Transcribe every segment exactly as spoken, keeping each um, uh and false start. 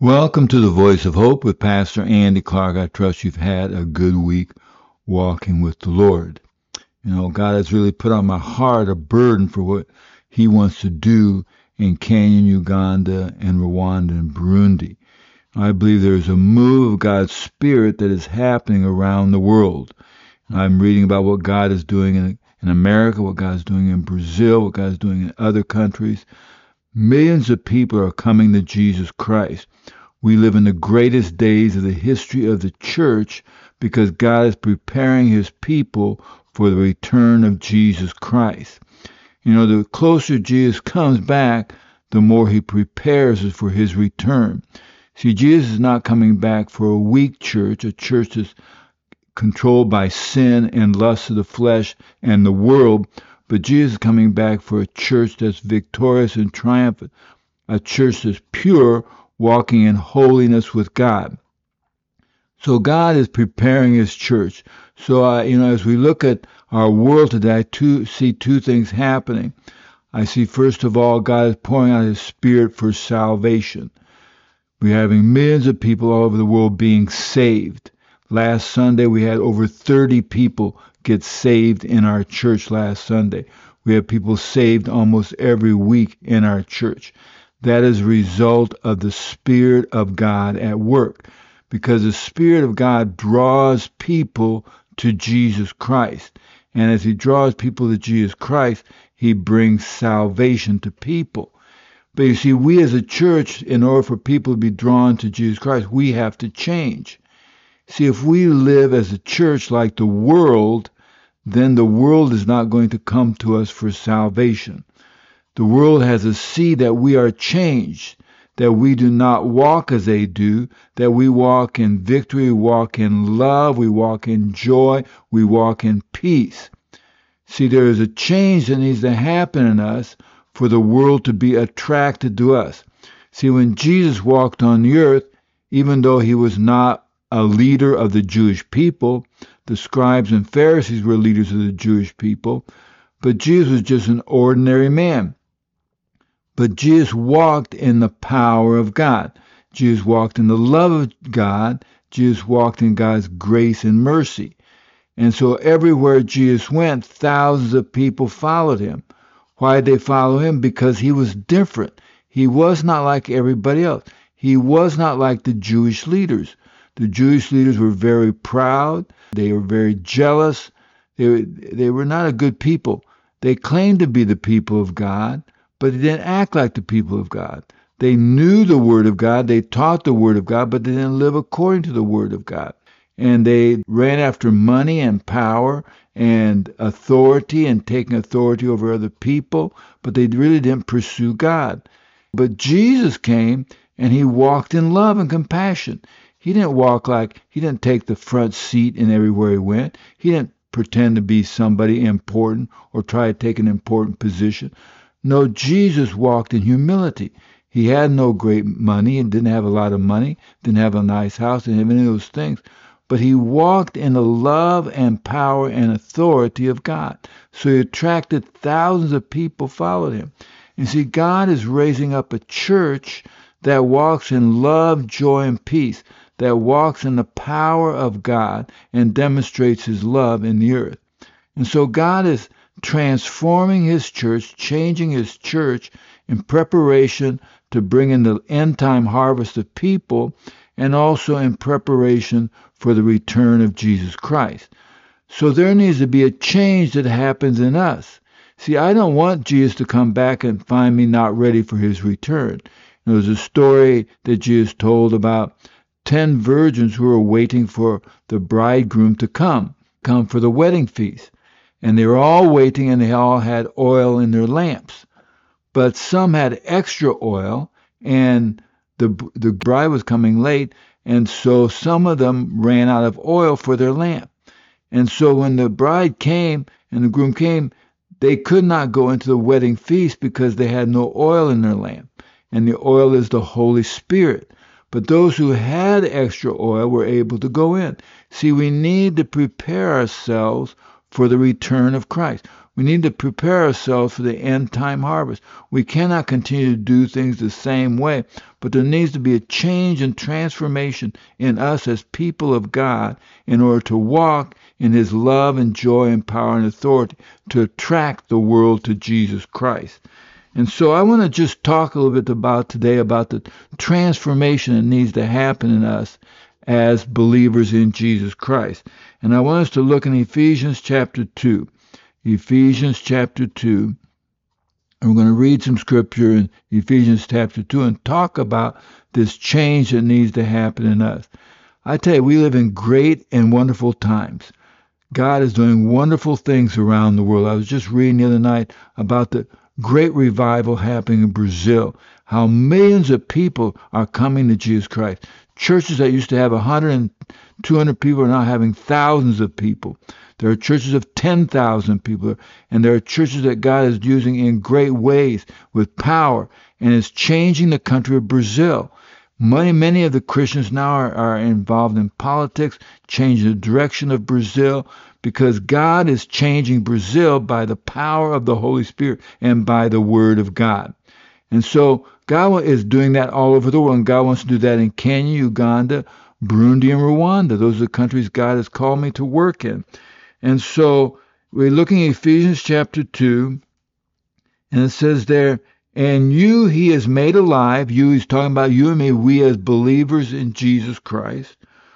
Welcome to the Voice of Hope with Pastor Andy Clark. I trust you've had a good week walking with the Lord. You know, God has really put on my heart a burden for what He wants to do in Kenya, Uganda, and Rwanda and Burundi. I believe there is a move of God's Spirit that is happening around the world. I'm reading about what God is doing in, in America, what God is doing in Brazil, what God is doing in other countries. Millions of people are coming to Jesus Christ. We live in the greatest days of the history of the church because God is preparing His people for the return of Jesus Christ. You know, the closer Jesus comes back, the more He prepares us for His return. See, Jesus is not coming back for a weak church, a church that's controlled by sin and lust of the flesh and the world, but Jesus is coming back for a church that's victorious and triumphant, a church that's pure, walking in holiness with God. So God is preparing His church. So, uh, you know, as we look at our world today, I too, see two things happening. I see, first of all, God is pouring out His Spirit for salvation. We're having millions of people all over the world being saved. Last Sunday, we had over thirty people get saved in our church last Sunday. We have people saved almost every week in our church. That is a result of the Spirit of God at work, because the Spirit of God draws people to Jesus Christ. And as He draws people to Jesus Christ, He brings salvation to people. But you see, we as a church, in order for people to be drawn to Jesus Christ, we have to change. See, if we live as a church like the world, then the world is not going to come to us for salvation. The world has to see that we are changed, that we do not walk as they do, that we walk in victory, we walk in love, we walk in joy, we walk in peace. See, there is a change that needs to happen in us for the world to be attracted to us. See, when Jesus walked on the earth, even though He was not a leader of the Jewish people, the scribes and Pharisees were leaders of the Jewish people, but Jesus was just an ordinary man. But Jesus walked in the power of God. Jesus walked in the love of God. Jesus walked in God's grace and mercy. And so everywhere Jesus went, thousands of people followed Him. Why did they follow Him? Because He was different. He was not like everybody else. He was not like the Jewish leaders. The Jewish leaders were very proud. They were very jealous. They were, they were not a good people. They claimed to be the people of God, but they didn't act like the people of God. They knew the Word of God. They taught the Word of God, but they didn't live according to the Word of God. And they ran after money and power and authority and taking authority over other people, but they really didn't pursue God. But Jesus came and He walked in love and compassion. He didn't walk like, He didn't take the front seat in everywhere He went. He didn't pretend to be somebody important or try to take an important position. No, Jesus walked in humility. He had no great money and didn't have a lot of money, didn't have a nice house, didn't have any of those things. But He walked in the love and power and authority of God. So He attracted thousands of people followed Him. And see, God is raising up a church that walks in love, joy, and peace, that walks in the power of God and demonstrates His love in the earth. And so God is transforming His church, changing His church in preparation to bring in the end-time harvest of people, and also in preparation for the return of Jesus Christ. So there needs to be a change that happens in us. See, I don't want Jesus to come back and find me not ready for His return. There was a story that Jesus told about ten virgins who were waiting for the bridegroom to come, come for the wedding feast. And they were all waiting, and they all had oil in their lamps. But some had extra oil, and the the bride was coming late, and so some of them ran out of oil for their lamp. And so when the bride came and the groom came, they could not go into the wedding feast because they had no oil in their lamp. And the oil is the Holy Spirit. But those who had extra oil were able to go in. See, we need to prepare ourselves for the return of Christ. We need to prepare ourselves for the end time harvest. We cannot continue to do things the same way, but there needs to be a change and transformation in us as people of God in order to walk in his love and joy and power and authority to attract the world to Jesus Christ. And so I want to just talk a little bit about today about the transformation that needs to happen in us as believers in Jesus Christ. And I want us to look in Ephesians chapter two. Ephesians chapter two. And we're going to read some scripture in Ephesians chapter two and talk about this change that needs to happen in us. I tell you, we live in great and wonderful times. God is doing wonderful things around the world. I was just reading the other night about the great revival happening in Brazil, how millions of people are coming to Jesus Christ. Churches that used to have one hundred and two hundred people are now having thousands of people. There are churches of ten thousand people, and there are churches that God is using in great ways with power, and is changing the country of Brazil. Many, many of the Christians now are, are involved in politics, changing the direction of Brazil, because God is changing Brazil by the power of the Holy Spirit and by the Word of God. And so God is doing that all over the world, and God wants to do that in Kenya, Uganda, Burundi, and Rwanda. Those are the countries God has called me to work in. And so we're looking at Ephesians chapter two, and it says there, and you he has made alive. You, he's talking about you and me, we as believers in Jesus Christ.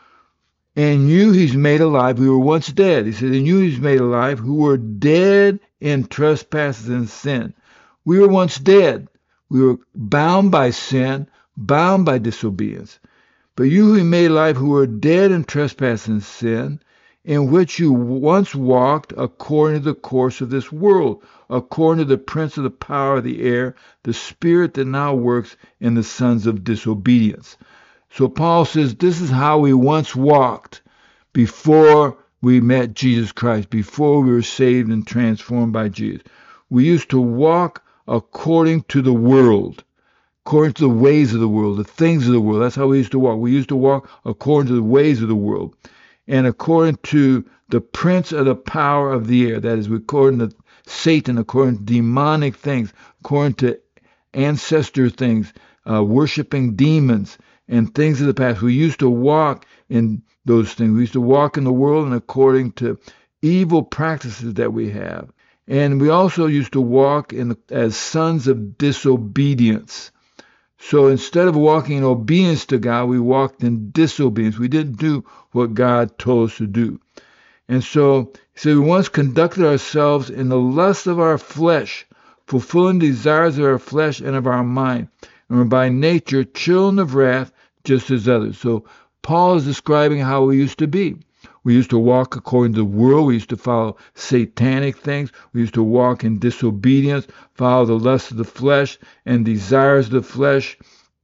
And you he's made alive. We were once dead. He said, and you he's made alive who were dead in trespasses and sin. We were once dead. We were bound by sin, bound by disobedience. But you who he made alive who were dead in trespasses and sin, in which you once walked according to the course of this world, according to the prince of the power of the air, the spirit that now works in the sons of disobedience. So Paul says this is how we once walked before we met Jesus Christ, before we were saved and transformed by Jesus. We used to walk according to the world, according to the ways of the world, the things of the world. That's how we used to walk. We used to walk according to the ways of the world, and according to the prince of the power of the air, that is, according to Satan, according to demonic things, according to ancestor things, uh, worshiping demons and things of the past. We used to walk in those things. We used to walk in the world and according to evil practices that we have. And we also used to walk in as sons of disobedience. So instead of walking in obedience to God, we walked in disobedience. We didn't do what God told us to do. And so, so we once conducted ourselves in the lust of our flesh, fulfilling the desires of our flesh and of our mind, and were by nature children of wrath, just as others. So Paul is describing how we used to be. We used to walk according to the world. We used to follow satanic things. We used to walk in disobedience, follow the lust of the flesh and desires of the flesh.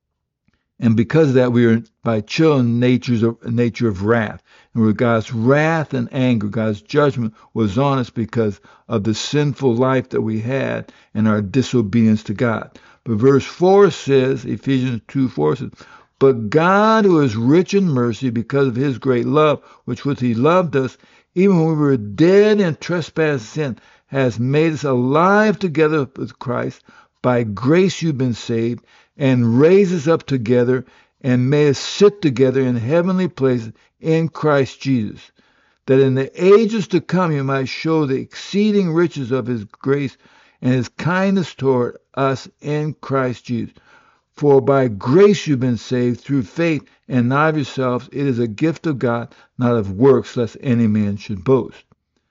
And because of that, we are by children natures of nature of wrath. And where God's wrath and anger, God's judgment was on us because of the sinful life that we had and our disobedience to God. But verse four says, Ephesians two four says, but God, who is rich in mercy because of his great love, which with he loved us, even when we were dead in trespass and sin, has made us alive together with Christ. By grace you've been saved, and raised us up together, and made us sit together in heavenly places in Christ Jesus, that in the ages to come you might show the exceeding riches of his grace and his kindness toward us in Christ Jesus. For by grace you've been saved through faith, and not of yourselves. It is a gift of God, not of works, lest any man should boast.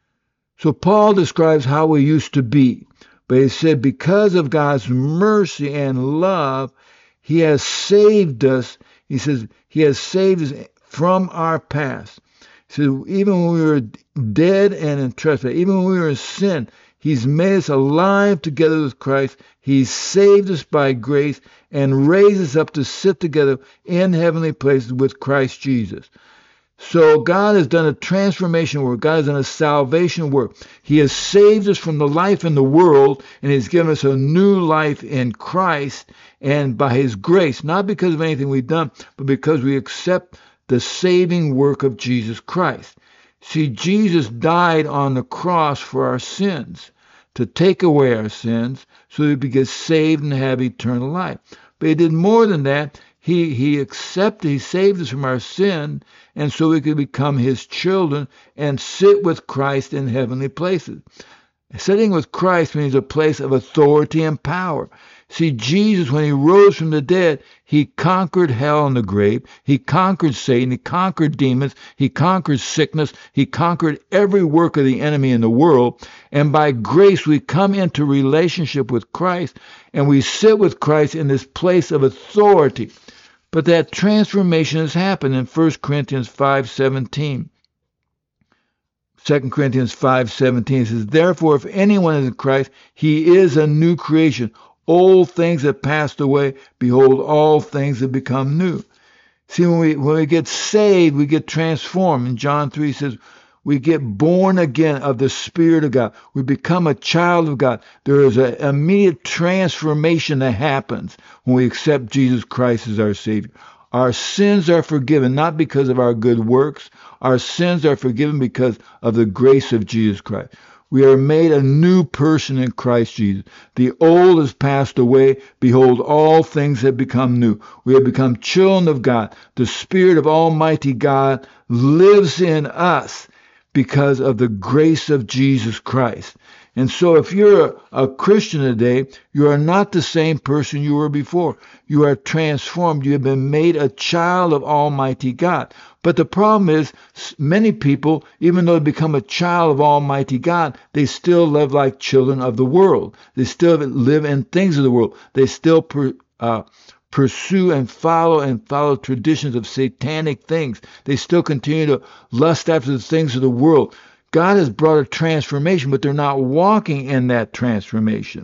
So Paul describes how we used to be. But he said, because of God's mercy and love, he has saved us. He says, he has saved us from our past. He said, even when we were dead and in trespass, even when we were in sin, he's made us alive together with Christ. He's saved us by grace and raised us up to sit together in heavenly places with Christ Jesus. So God has done a transformation work. God has done a salvation work. He has saved us from the life in the world, and he's given us a new life in Christ and by his grace, not because of anything we've done, but because we accept the saving work of Jesus Christ. See, Jesus died on the cross for our sins. to take away our sins so that we get saved and have eternal life. But he did more than that. He, he accepted, he saved us from our sin, and so we could become his children and sit with Christ in heavenly places. Sitting with Christ means a place of authority and power. See, Jesus, when he rose from the dead, he conquered hell and the grave. He conquered Satan. He conquered demons. He conquered sickness. He conquered every work of the enemy in the world. And by grace, we come into relationship with Christ, and we sit with Christ in this place of authority. But that transformation has happened in First Corinthians five seventeen. Second Corinthians five seventeen says, therefore, if anyone is in Christ, he is a new creation. Old things have passed away. Behold, all things have become new. See, when we when we get saved, we get transformed. In John three, it says, we get born again of the Spirit of God. We become a child of God. There is an immediate transformation that happens when we accept Jesus Christ as our Savior. Our sins are forgiven, not because of our good works. Our sins are forgiven because of the grace of Jesus Christ. We are made a new person in Christ Jesus. The old has passed away. Behold, all things have become new. We have become children of God. The Spirit of Almighty God lives in us because of the grace of Jesus Christ. And so if you're a Christian today, you are not the same person you were before. You are transformed. You have been made a child of Almighty God. But the problem is, many people, even though they become a child of Almighty God, they still live like children of the world. They still live in things of the world. They still per, uh, pursue and follow and follow traditions of satanic things. They still continue to lust after the things of the world. God has brought a transformation, but they're not walking in that transformation.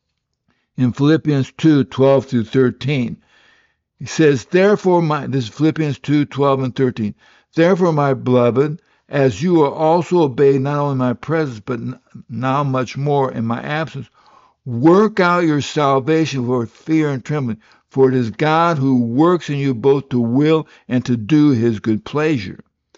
In Philippians two, twelve through thirteen, he says, therefore, my, this is Philippians two, twelve and thirteen, therefore, my beloved, as you are also obeyed not only in my presence, but now much more in my absence, work out your salvation for fear and trembling, for it is God who works in you both to will and to do his good pleasure.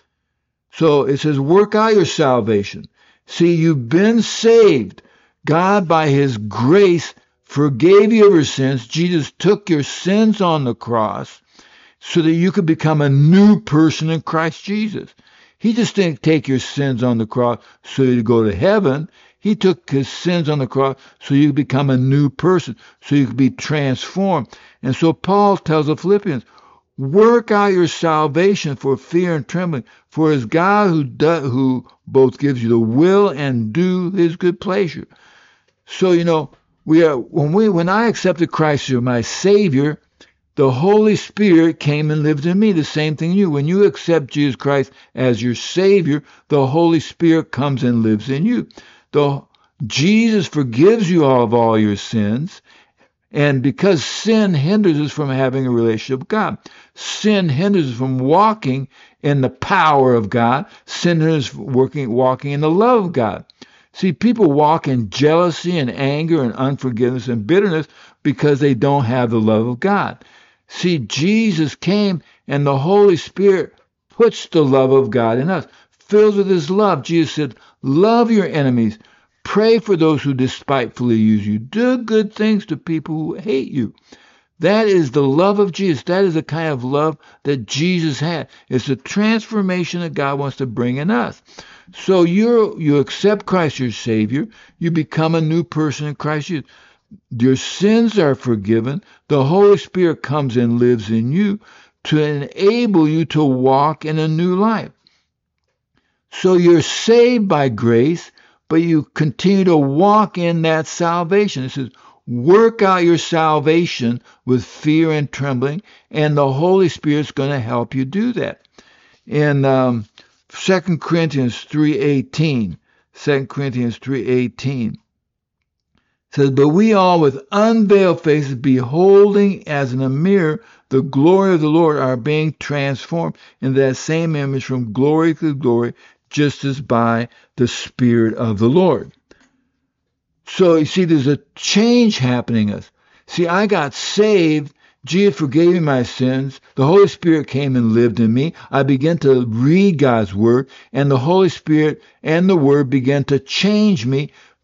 So it says, work out your salvation. See, you've been saved. God, by his grace, forgave you of your sins. Jesus took your sins on the cross so that you could become a new person in Christ Jesus. He just didn't take your sins on the cross so you go to heaven. He took his sins on the cross so you could become a new person, so you could be transformed. And so Paul tells the Philippians, work out your salvation for fear and trembling, for it is God who do, who both gives you the will and do his good pleasure. So, you know, we are when we when I accepted Christ as my Savior, the Holy Spirit came and lived in me. The same thing you. When you accept Jesus Christ as your Savior, the Holy Spirit comes and lives in you. The Jesus forgives you all of all your sins. And because sin hinders us from having a relationship with God, sin hinders us from walking in the power of God, sin hinders us from working, walking in the love of God. See, people walk in jealousy and anger and unforgiveness and bitterness because they don't have the love of God. See, Jesus came and the Holy Spirit puts the love of God in us, filled with his love. Jesus said, love your enemies. Pray for those who despitefully use you. Do good things to people who hate you. That is the love of Jesus. That is the kind of love that Jesus had. It's the transformation that God wants to bring in us. So you you accept Christ your Savior. You become a new person in Christ Jesus. Your sins are forgiven. The Holy Spirit comes and lives in you to enable you to walk in a new life. So you're saved by grace, but you continue to walk in that salvation. It says, work out your salvation with fear and trembling, and the Holy Spirit's going to help you do that. In um, Second Corinthians three eighteen, Second Corinthians three eighteen says, but we all with unveiled faces, beholding as in a mirror the glory of the Lord, are being transformed in that same image from glory to glory, just as by the Spirit of the Lord. So you see, there's a change happening in us. See, I got saved. Jesus forgave me my sins. The Holy Spirit came and lived in me. I began to read God's Word, and the Holy Spirit and the Word began to change me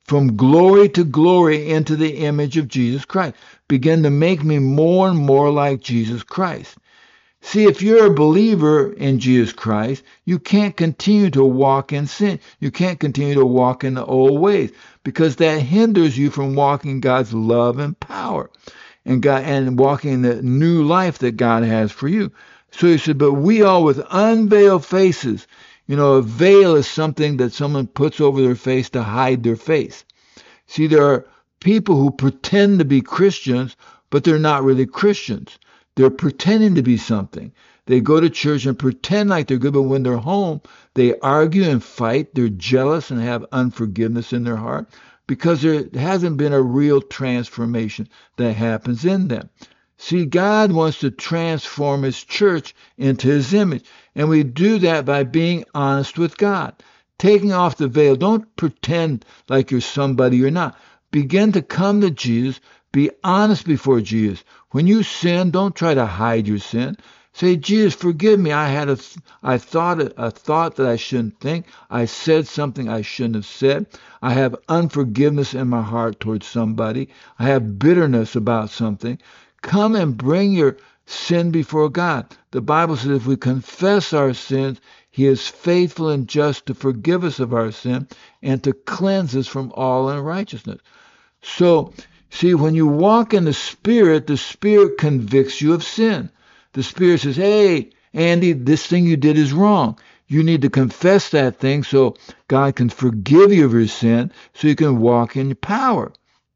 from glory to glory into the image of Jesus Christ. Begin to make me more and more like Jesus Christ. See, if you're a believer in Jesus Christ, you can't continue to walk in sin. You can't continue to walk in the old ways, because that hinders you from walking God's love and power and God and walking the new life that God has for you. So he said, but we all with unveiled faces. You know, a veil is something that someone puts over their face to hide their face. See, there are people who pretend to be Christians, but they're not really Christians. They're pretending to be something. They go to church and pretend like they're good, but when they're home, they argue and fight. They're jealous and have unforgiveness in their heart because there hasn't been a real transformation that happens in them. See, God wants to transform his church into his image, and we do that by being honest with God, taking off the veil. Don't pretend like you're somebody you're not. Begin to come to Jesus. Be honest before Jesus. When you sin, don't try to hide your sin. Say, Jesus, forgive me. I had a, I thought a, a thought that I shouldn't think. I said something I shouldn't have said. I have unforgiveness in my heart towards somebody. I have bitterness about something. Come and bring your sin before God. The Bible says if we confess our sins, he is faithful and just to forgive us of our sin and to cleanse us from all unrighteousness. So, see, when you walk in the Spirit, the Spirit convicts you of sin. The Spirit says, hey, Andy, this thing you did is wrong. You need to confess that thing so God can forgive you of your sin, so you can walk in power.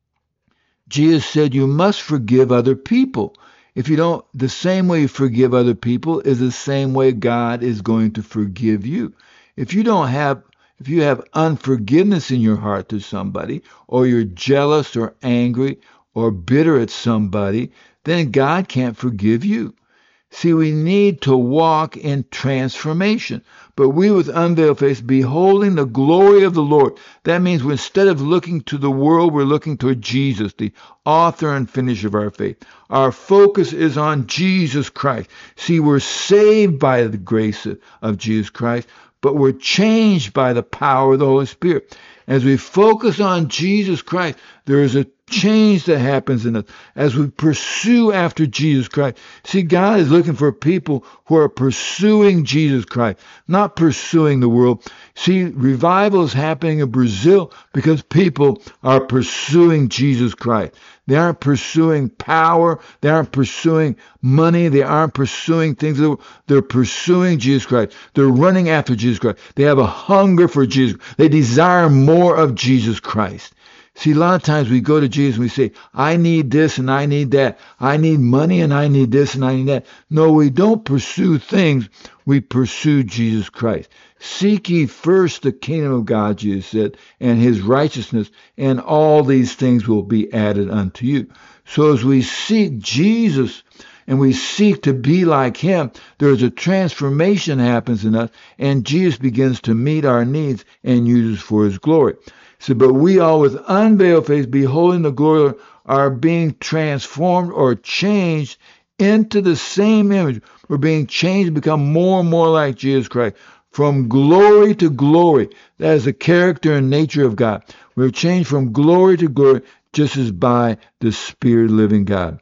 Jesus said you must forgive other people. If you don't, the same way you forgive other people is the same way God is going to forgive you. If you don't have If you have unforgiveness in your heart to somebody, or you're jealous or angry or bitter at somebody, then God can't forgive you. See, we need to walk in transformation. But we with unveiled face, beholding the glory of the Lord. That means instead of looking to the world, we're looking toward Jesus, the author and finisher of our faith. Our focus is on Jesus Christ. See, we're saved by the grace of Jesus Christ, but we're changed by the power of the Holy Spirit. As we focus on Jesus Christ, there is a change that happens in us as we pursue after Jesus Christ. See, God is looking for people who are pursuing Jesus Christ, not pursuing the world. See, revival is happening in Brazil because people are pursuing Jesus Christ. They aren't pursuing power. They aren't pursuing money. They aren't pursuing things. They're pursuing Jesus Christ. They're running after Jesus Christ. They have a hunger for Jesus. They desire more of Jesus Christ. See, a lot of times we go to Jesus and we say, I need this and I need that. I need money and I need this and I need that. No, we don't pursue things. We pursue Jesus Christ. Seek ye first the kingdom of God, Jesus said, and his righteousness, and all these things will be added unto you. So as we seek Jesus and we seek to be like him, there's a transformation happens in us, and Jesus begins to meet our needs and use us for his glory. So, but we all with unveiled face, beholding the glory, are being transformed or changed into the same image. We're being changed to become more and more like Jesus Christ. From glory to glory. That is the character and nature of God. We're changed from glory to glory just as by the Spirit of the living God.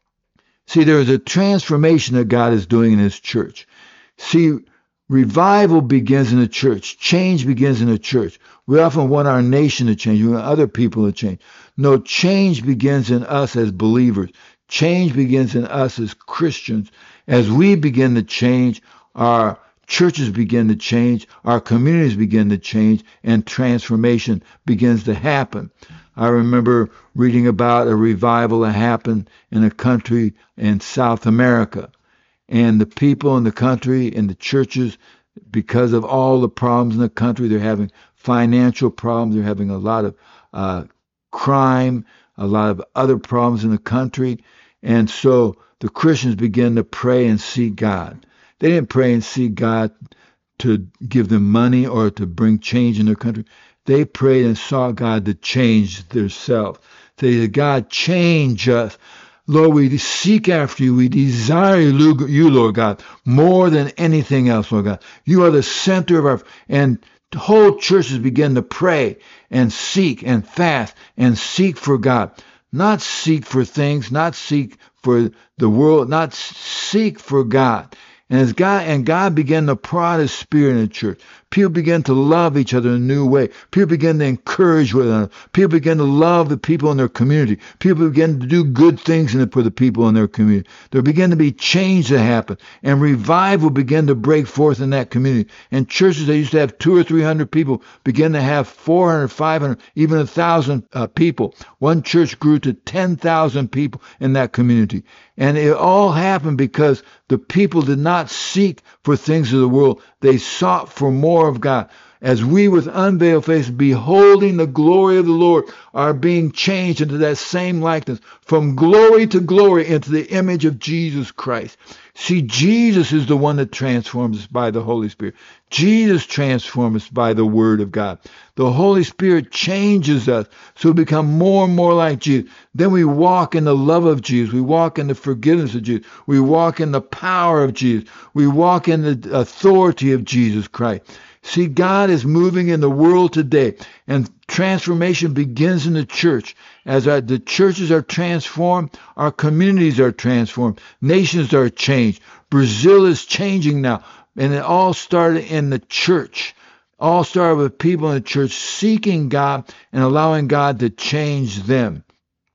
See, there is a transformation that God is doing in his church. See, revival begins in the church. Change begins in the church. We often want our nation to change. We want other people to change. No, change begins in us as believers. Change begins in us as Christians. As we begin to change, our churches begin to change, our communities begin to change, and transformation begins to happen. I remember reading about a revival that happened in a country in South America. And the people in the country and the churches, because of all the problems in the country, they're having financial problems, they're having a lot of uh, crime, a lot of other problems in the country. And so the Christians began to pray and seek God. They didn't pray and seek God to give them money or to bring change in their country. They prayed and sought God to change themselves. They said, God, change us. Lord, we seek after you. We desire you, Lord God, more than anything else, Lord God. You are the center of our, and whole churches begin to pray and seek and fast and seek for God. Not seek for things, not seek for the world, not seek for God. And as God and God began to pour out His Spirit in the church, people began to love each other in a new way. People began to encourage one another. People began to love the people in their community. People began to do good things for the people in their community. There began to be change that happened, and revival began to break forth in that community. And churches that used to have two or three hundred people began to have four hundred, five hundred, even a thousand uh, people. One church grew to ten thousand people in that community. And it all happened because the people did not seek for things of the world. They sought for more of God. As we with unveiled face, beholding the glory of the Lord, are being changed into that same likeness, from glory to glory, into the image of Jesus Christ. See, Jesus is the one that transforms us by the Holy Spirit. Jesus transforms us by the Word of God. The Holy Spirit changes us so we become more and more like Jesus. Then we walk in the love of Jesus. We walk in the forgiveness of Jesus. We walk in the power of Jesus. We walk in the authority of Jesus Christ. See, God is moving in the world today, and transformation begins in the church. As our, the churches are transformed, our communities are transformed, nations are changed. Brazil is changing now, and it all started in the church. All started with people in the church seeking God and allowing God to change them.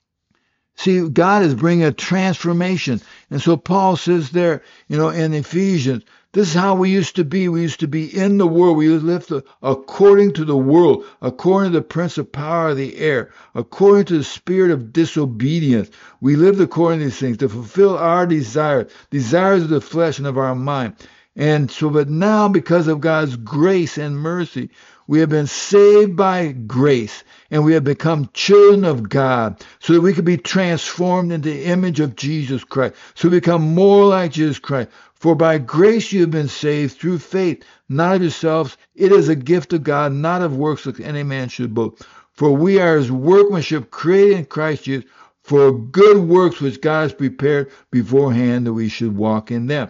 See, God is bringing a transformation. And so Paul says there, you know, in Ephesians, this is how we used to be. We used to be in the world. We lived according to the world, according to the prince of power of the air, according to the spirit of disobedience. We lived according to these things to fulfill our desires, desires of the flesh and of our mind. And so, but now, because of God's grace and mercy, we have been saved by grace, and we have become children of God, so that we can be transformed into the image of Jesus Christ, so we become more like Jesus Christ. For by grace you have been saved through faith, not of yourselves. It is a gift of God, not of works, that any man should boast. For we are His workmanship, created in Christ Jesus, for good works which God has prepared beforehand that we should walk in them.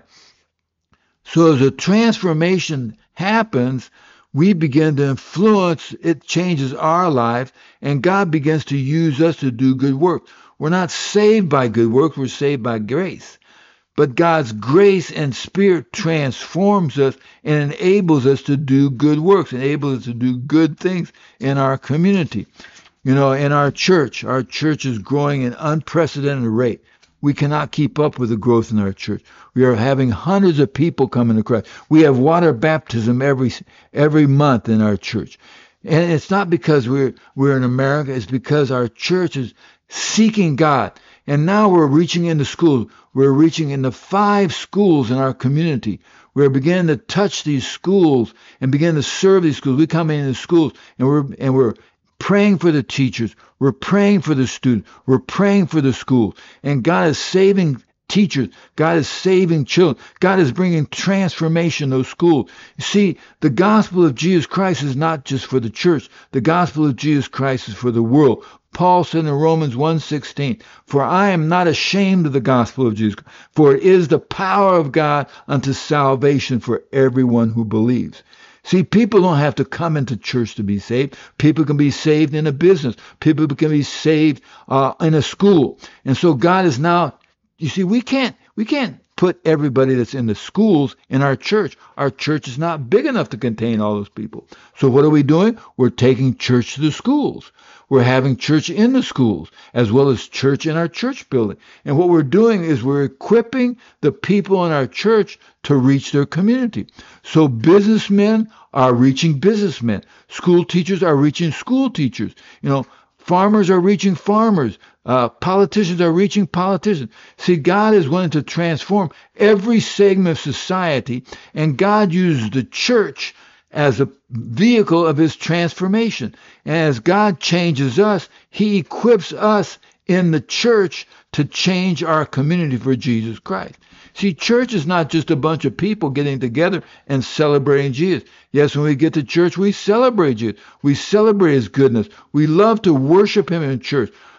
So as a transformation happens, we begin to influence, it changes our life, and God begins to use us to do good works. We're not saved by good works, we're saved by grace. But God's grace and Spirit transforms us and enables us to do good works, enables us to do good things in our community. You know, in our church, our church is growing at an unprecedented rate. We cannot keep up with the growth in our church. We are having hundreds of people coming to Christ. We have water baptism every every month in our church. And it's not because we're we're in America, it's because our church is seeking God. And now we're reaching into schools. We're reaching into five schools in our community. We're beginning to touch these schools and begin to serve these schools. We come into schools and we're and we're praying for the teachers. We're praying for the students. We're praying for the schools. And God is saving teachers. God is saving children. God is bringing transformation in those schools. You see, the gospel of Jesus Christ is not just for the church. The gospel of Jesus Christ is for the world. Paul said in Romans one sixteen, for I am not ashamed of the gospel of Jesus, for it is the power of God unto salvation for everyone who believes. See, people don't have to come into church to be saved. People can be saved in a business. People can be saved uh, in a school. And so God is now, you see, we can't, we can't put everybody that's in the schools in our church. Our church is not big enough to contain all those people. So what are we doing? We're taking church to the schools. We're having church in the schools, as well as church in our church building. And what we're doing is we're equipping the people in our church to reach their community. So businessmen are reaching businessmen. School teachers are reaching school teachers. You know, farmers are reaching farmers. Uh, politicians are reaching politicians. See, God is wanting to transform every segment of society, and God uses the church as a vehicle of His transformation. And as God changes us, He equips us in the church to change our community for Jesus Christ. See, church is not just a bunch of people getting together and celebrating Jesus. Yes, when we get to church, we celebrate Jesus. We celebrate His goodness. We love to worship Him in church.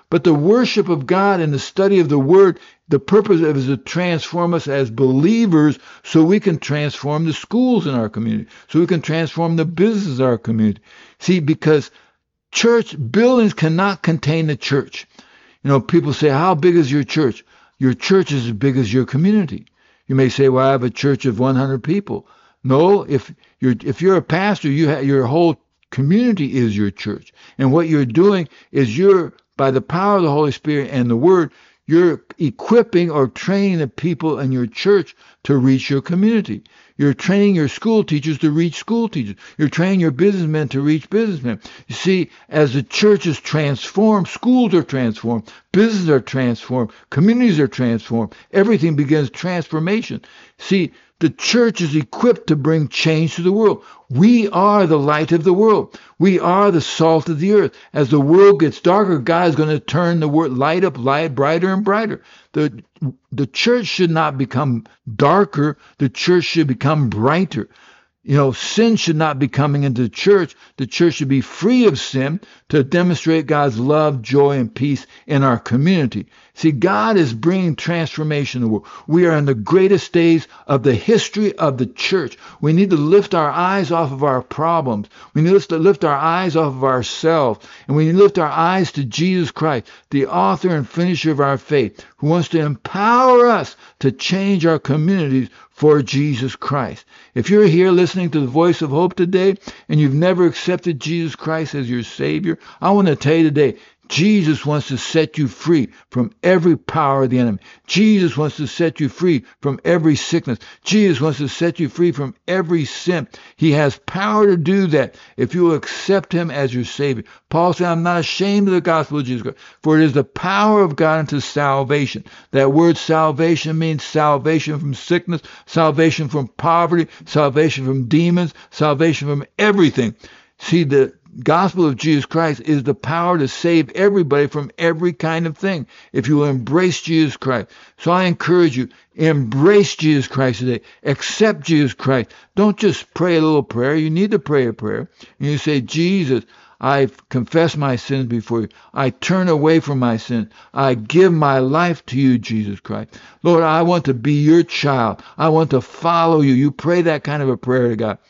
But the worship of God and the study of the Word, the purpose of it is to transform us as believers so we can transform the schools in our community, so we can transform the businesses in our community. See, because church buildings cannot contain the church. You know, people say, how big is your church? Your church is as big as your community. You may say, well, I have a church of one hundred people. No, if you're if you're a pastor, you have, your whole community is your church. And what you're doing is you're, by the power of the Holy Spirit and the Word, you're equipping or training the people in your church to reach your community. You're training your school teachers to reach school teachers. You're training your businessmen to reach businessmen. You see, as the church is transformed, schools are transformed, businesses are transformed, communities are transformed. Everything begins transformation. See, the church is equipped to bring change to the world. We are the light of the world. We are the salt of the earth. As the world gets darker, God is going to turn the world light up, light brighter and brighter. The, the church should not become darker. The church should become brighter. You know, sin should not be coming into the church. The church should be free of sin to demonstrate God's love, joy, and peace in our community. See, God is bringing transformation in the world. We are in the greatest days of the history of the church. We need to lift our eyes off of our problems. We need to lift our eyes off of ourselves. And we need to lift our eyes to Jesus Christ, the author and finisher of our faith, who wants to empower us to change our communities for Jesus Christ. If you're here listening to the Voice of Hope today and you've never accepted Jesus Christ as your Savior, I want to tell you today, Jesus wants to set you free from every power of the enemy. Jesus wants to set you free from every sickness. Jesus wants to set you free from every sin. He has power to do that if you will accept him as your Savior. Paul said, I'm not ashamed of the gospel of Jesus Christ, for it is the power of God unto salvation. That word salvation means salvation from sickness, salvation from poverty, salvation from demons, salvation from everything. See, the gospel of Jesus Christ is the power to save everybody from every kind of thing if you will embrace Jesus Christ. So I encourage you, embrace Jesus Christ today. Accept Jesus Christ. Don't just pray a little prayer. You need to pray a prayer. And you say, Jesus, I confess my sins before you. I turn away from my sins. I give my life to you, Jesus Christ. Lord, I want to be your child. I want to follow you. You pray that kind of a prayer to God.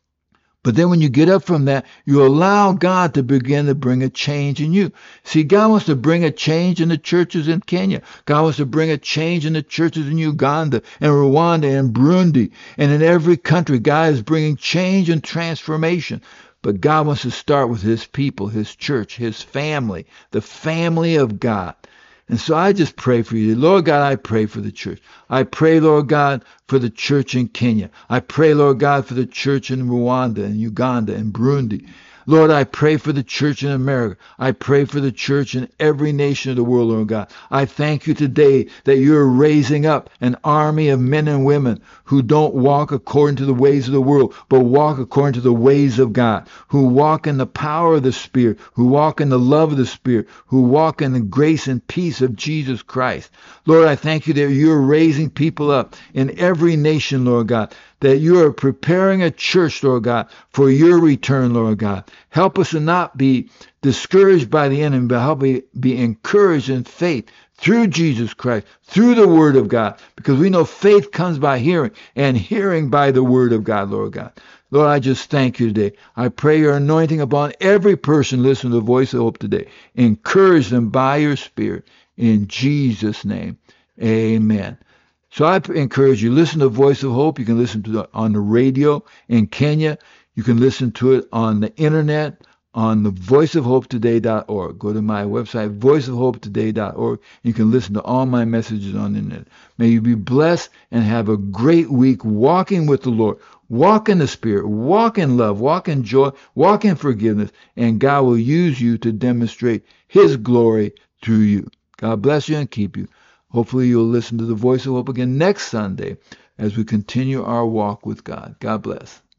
But then when you get up from that, you allow God to begin to bring a change in you. See, God wants to bring a change in the churches in Kenya. God wants to bring a change in the churches in Uganda and Rwanda and Burundi. And in every country, God is bringing change and transformation. But God wants to start with his people, his church, his family, the family of God. And so I just pray for you. Lord God, I pray for the church. I pray, Lord God, for the church in Kenya. I pray, Lord God, for the church in Rwanda and Uganda and Burundi. Lord, I pray for the church in America. I pray for the church in every nation of the world, Lord God. I thank you today that you're raising up an army of men and women who don't walk according to the ways of the world, but walk according to the ways of God, who walk in the power of the Spirit, who walk in the love of the Spirit, who walk in the grace and peace of Jesus Christ. Lord, I thank you that you're raising people up in every nation, Lord God, that you are preparing a church, Lord God, for your return, Lord God. Help us to not be discouraged by the enemy, but help me be encouraged in faith through Jesus Christ, through the Word of God, because we know faith comes by hearing, and hearing by the Word of God, Lord God. Lord, I just thank you today. I pray your anointing upon every person listening to the Voice of Hope today. Encourage them by your Spirit. In Jesus' name, amen. So I encourage you, listen to Voice of Hope. You can listen to it on the radio in Kenya. You can listen to it on the internet, on the voice of hope today dot org. Go to my website, voice of hope today dot org. You can listen to all my messages on the internet. May you be blessed and have a great week walking with the Lord. Walk in the Spirit, walk in love, walk in joy, walk in forgiveness, and God will use you to demonstrate his glory through you. God bless you and keep you. Hopefully you'll listen to the Voice of Hope again next Sunday as we continue our walk with God. God bless.